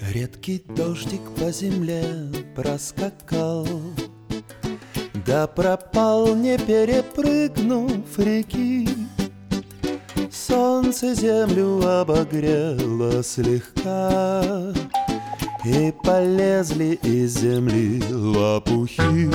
Редкий дождик по земле проскакал, да пропал, не перепрыгнув реки. Солнце землю обогрело слегка, и полезли из земли лопухи.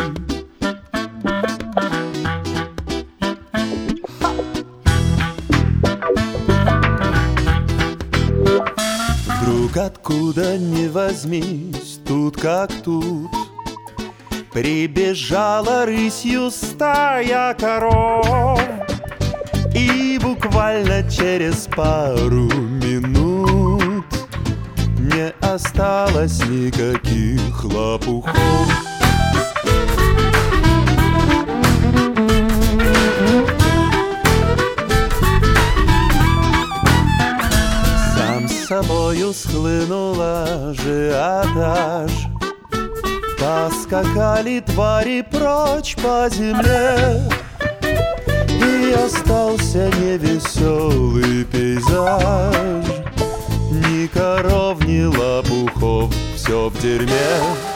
Вдруг откуда ни возьмись, тут как тут, прибежала рысью стая коров, и буквально через пару минут не осталось никаких лопухов. Сам с собою схлынул ажиотаж, поскакали твари прочь по земле, и остался невеселый пейзаж. Ни коров, ни лопухов, все в дерьме.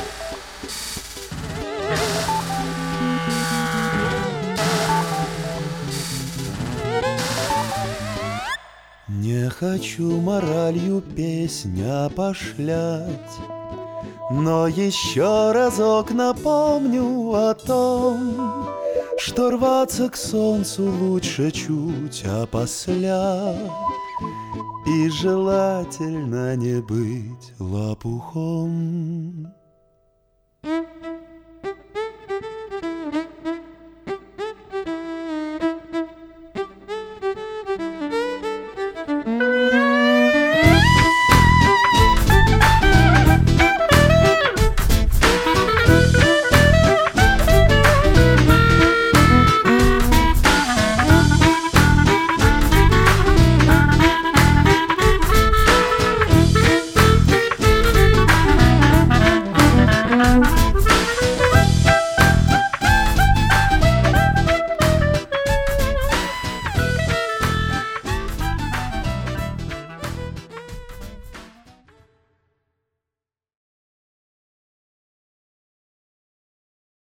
Не хочу моралью песнь опошлять, но еще разок напомню о том, что рваться к солнцу лучше чуть опосля, и желательно не быть лопухом.